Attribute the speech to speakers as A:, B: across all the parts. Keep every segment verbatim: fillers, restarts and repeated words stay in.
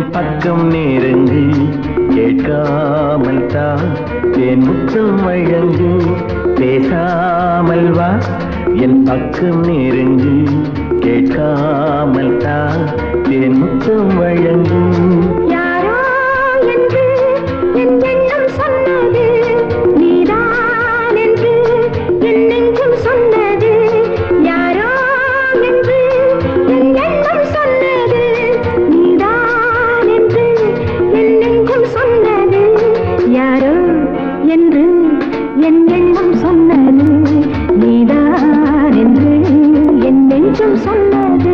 A: பக்கம் நெருங்கி கேட்காமல் தான் என் முத்தம் வழங்கு பேசாமல் வா என் பக்கம் நெருங்கி கேட்காமல் தான் என் முத்தம் வழங்கு
B: யாரோ என்று என் எண்ணம் சொன்னது நீதான் என்று என் நெஞ்சம் சொன்னது யாரோ என்று என் எண்ணம் சொன்னது நீதான் என்று என் நெஞ்சம் சொன்னது யாரோ என்று என் எண்ணம் சொன்னது நீதான் என்று என் நெஞ்சம் சொன்னது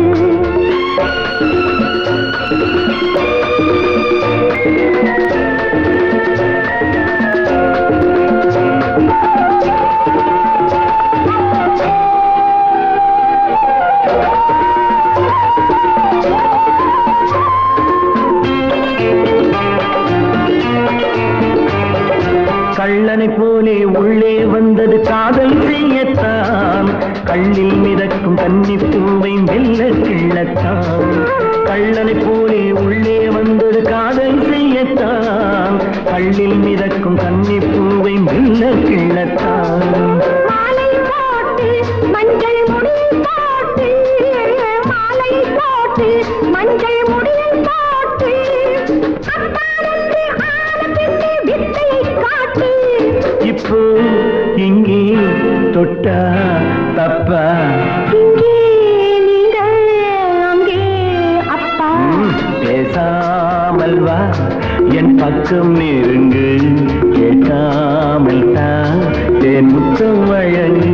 A: கள்ளனை போலே உள்ளே வந்தது காதல் செய்யத்தான் கண்ணில் மிதக்கும் கன்னி பூவை மெல்ல கிள்ளத்தான் கள்ளனை போலே உள்ளே வந்தது காதல் செய்யத்தான் கண்ணில் மிதக்கும் கன்னி பூவை மெல்ல கிள்ளத்தான்
B: மாலை போட்டு மஞ்சள் முடியில் போட்டு மாலை போட்டு மஞ்சள் முடியில் போட்டு அப்பாலந்து ஆன பின்னே வித்தையை காட்டு
A: இப்போ இங்கே தொட்டா தப்பா
B: இங்கே நீங்கள் அங்கே அப்பா
A: பேசாமல் வா என் பக்கம் நெருங்கு கேட்காமல் தான் என் முத்தம் வழங்கு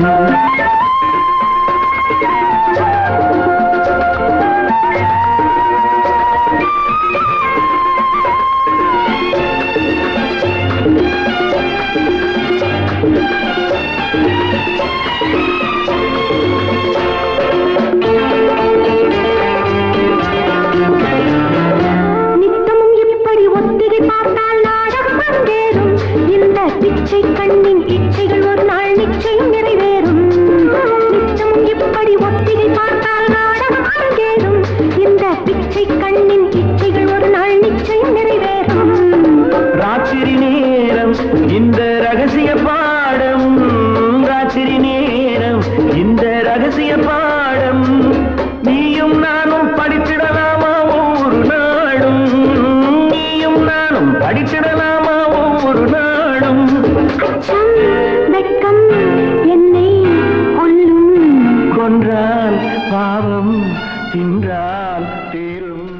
B: நித்தமும் இப்படி ஒத்திகை பார்த்தால் நாடம் பங்கேறும் இந்த பிச்சை கண்ணின் இச்சைகள் ஒரு நாள் நிச்சயம் நிறைவேறும் நித்தமும் இப்படி ஒத்திகை பார்த்தால் நாடம் பங்கேறும் இந்த பிச்சை கண்ணின் இச்சைகள் ஒரு நாள் நிச்சயம் நிறைவேறும்
A: ராத்திரி நேரம் இந்த ரகசிய பாடம் ராத்திரி நேரம் இந்த ரகசிய பாடம் நீயும் நானும் படித்திடலாமா ஒவ்வொரு நாளும் நீயும் நானும் படித்திடலாமா ஒவ்வொரு நாளும்
B: அச்சம் வெட்கம் என்னை கொல்லும்
A: கொன்றால் பாவம் தின்றால் தீரும்